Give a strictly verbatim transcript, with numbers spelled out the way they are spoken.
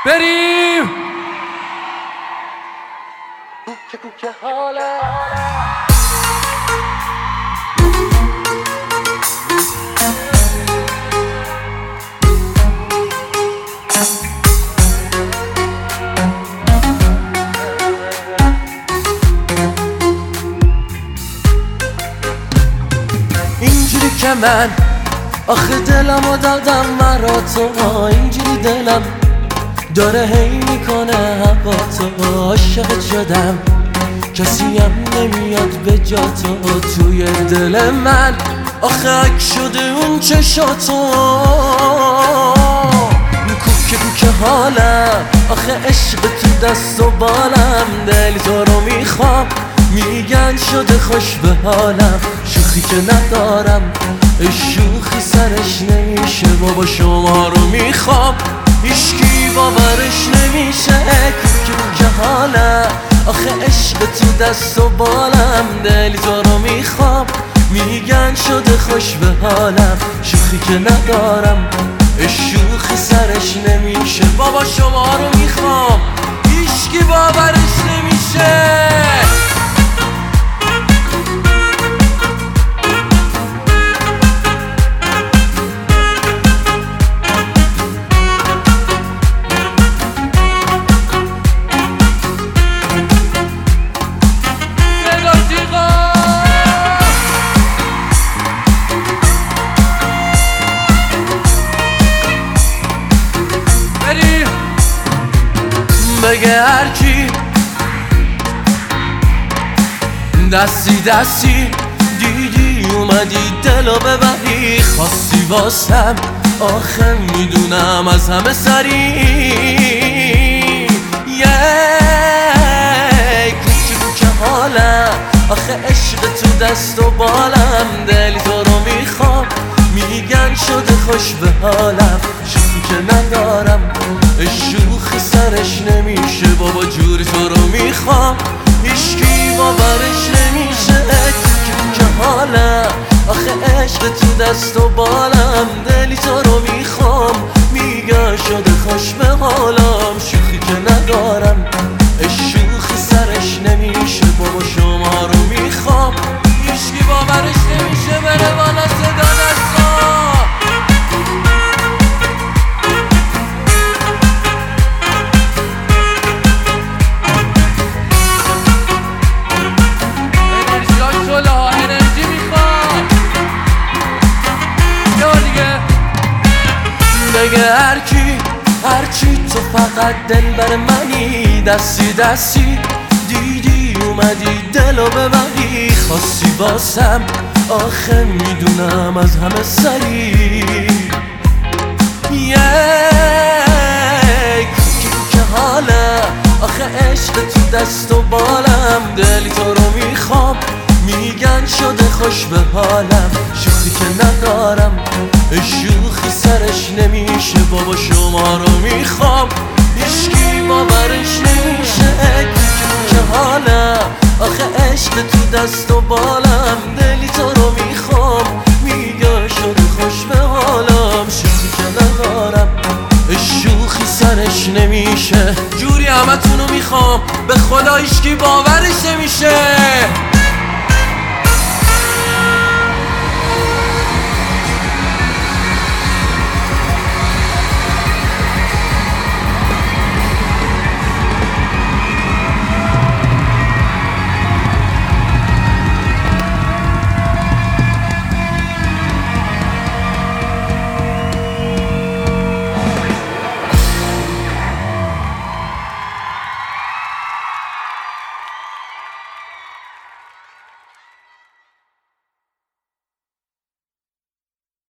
بریم. کوچه کوچه حالا اینجوری که من آخه دلمو دادم مرا تو، اینجوری دلم داره هی میکنه هوا تو. عاشقت شدم کسیم نمیاد به جا تو، توی دل من آخه اک شده اون چشاتو. کوکه کوکه حالم آخه عشق تو دست و بالم، دل تو رو میخوام میگن شده خوش به حالم. شوخی که ندارم شوخی سرش نمیشه، بابا شما رو میخوام هیچکی باورش نمیشه. کوکه کوکه حالم آخه عشق تو دست و بالم، دل تو رو میخوام میگن شده خوش به حالم. شوخی که ندارم شوخی سرش نمیشه، بابا شما رو میخوام هیچکی باورش نمیشه. بگه هرکی دستی دستی دیدی اومدی دلو ببری، خواستی واسم آخه میدونم از همه سری. یه کوچه کوچه حالم آخه عشق تو دست و بالم، دل تو رو میخوام میگن شده خوش به حالم. شوخی که ندارم شوخی سرش نمیشه، بابا جوری تو رو میخوام هیچکی باورش نمیشه. که حالم آخه عشق تو دست و بالم، دلی تو رو میخوام میگن شده خوش به حالم. شوخی که ندارم شوخی سرش نمیشه، بابا شما رو میخوام هیچکی باورش نمیشه. بره بالا صدا دستا بگه هرکی هرچی تو فقط دل بر منی، دستی دستی دیدی اومدی دلو ببری، خواستی واسم آخه میدونم از همه سری. یک که حالم آخه عشق تو دست و بالم، دلی تو رو میخوام میگن شده خوش به حالم. شوخی که ندارم شوخی سرش نمیشه، بابا شما رو میخوام هیچکی باورش نمیشه. که حالم آخه عشق تو دست و بالم، دلی تو رو میخوام میگن شده خوش به حالم. شوخی که ندارم شوخی سرش نمیشه، جوری همه تونو میخوام به خدا هیچکی باورش نمیشه.